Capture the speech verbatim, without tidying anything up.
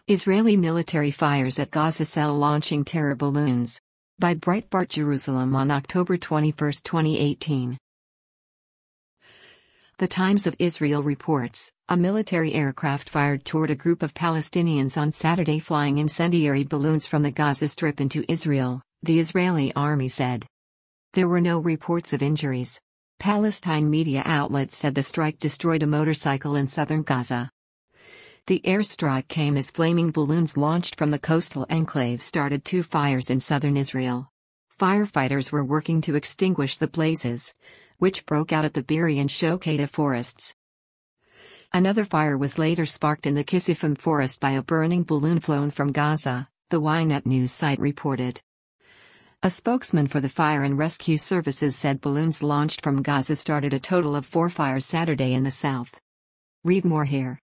Israeli military fires at Gaza cell launching terror balloons. By Breitbart Jerusalem on October twenty-first, twenty eighteen. The Times of Israel reports, a military aircraft fired toward a group of Palestinians on Saturday flying incendiary balloons from the Gaza Strip into Israel, the Israeli army said. There were no reports of injuries. Palestine media outlets said the strike destroyed a motorcycle in southern Gaza. The airstrike came as flaming balloons launched from the coastal enclave started two fires in southern Israel. Firefighters were working to extinguish the blazes, which broke out at the Be'eri and Shoketa forests. Another fire was later sparked in the Kisifim forest by a burning balloon flown from Gaza, the Ynet news site reported. A spokesman for the fire and rescue services said balloons launched from Gaza started a total of four fires Saturday in the south. Read more here.